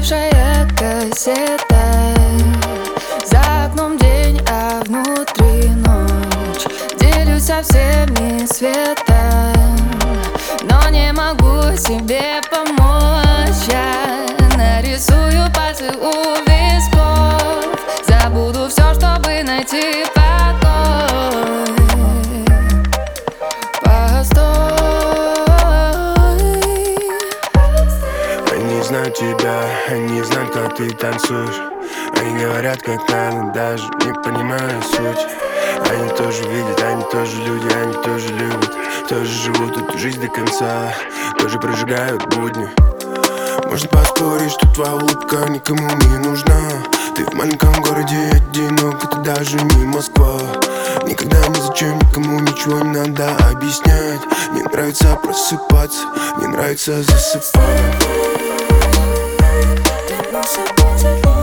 уставшая кассета. За окном день, а внутри ночь. Делюсь со всеми светом, но не могу себе помочь. Я нарисую пальцы у висков, забуду все, чтобы найти покой. Постой. Они знают тебя, они знают, как ты танцуешь. Они говорят, как надо, даже не понимая суть. Они тоже видят, они тоже люди, они тоже любят, тоже живут эту жизнь до конца, тоже прожигают будни. Можно поспорить, что твоя улыбка никому не нужна. Ты в маленьком городе одинок, это даже не Москва. Никогда ни зачем никому ничего не надо объяснять. Мне нравится просыпаться, мне нравится засыпать.